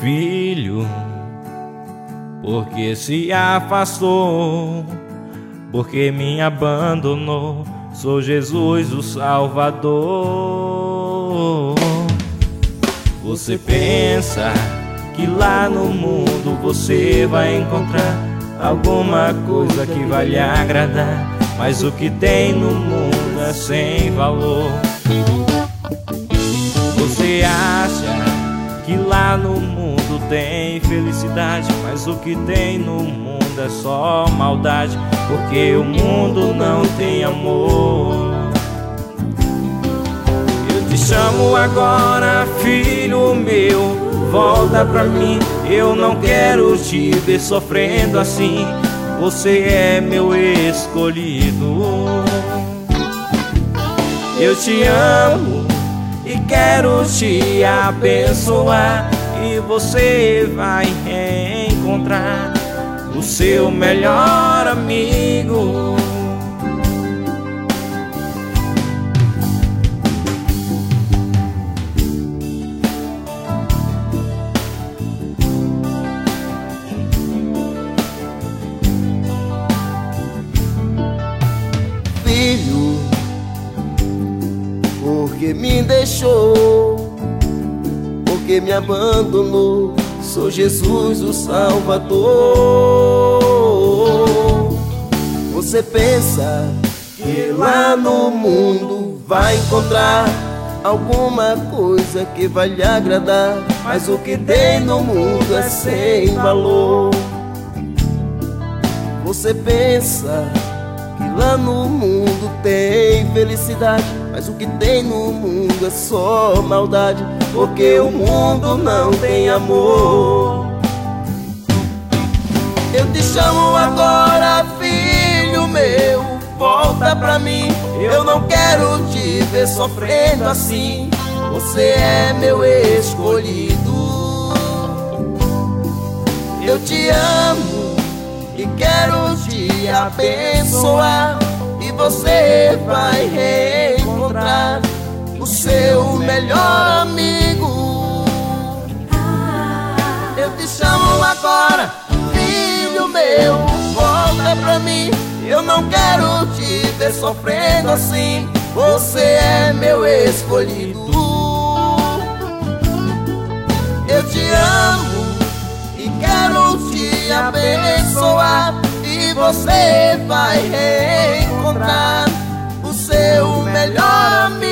Filho, porque se afastou, porque me abandonou, sou Jesus o Salvador. Você pensa que lá no mundo você vai encontrar alguma coisa que vai lhe agradar, mas o que tem no mundo é sem valor. Você acha que lá no mundo tem felicidade, mas o que tem no mundo é só maldade, porque o mundo não tem amor. Eu te chamo agora, filho meu, volta pra mim, eu não quero te ver sofrendo assim. Você é meu escolhido. Eu te amo e quero te abençoar, e você vai encontrar o seu melhor amigo. Filho, porque me deixou, porque me abandonou, sou Jesus o Salvador. Você pensa que lá no mundo vai encontrar alguma coisa que vai lhe agradar, mas o que tem no mundo é sem valor. Você pensa que lá no mundo tem felicidade, mas o que tem no mundo é só maldade, porque o mundo não tem amor. Eu te chamo agora, filho meu, volta pra mim, eu não quero te ver sofrendo assim. Você é meu escolhido. Eu te amo e quero te abençoar, e você vai reencontrar o seu melhor amigo. Eu te chamo agora, filho meu, volta pra mim, eu não quero te ver sofrendo assim. Você é meu escolhido. Eu te amo e quero te abençoar, e você vai reencontrar o seu melhor amigo.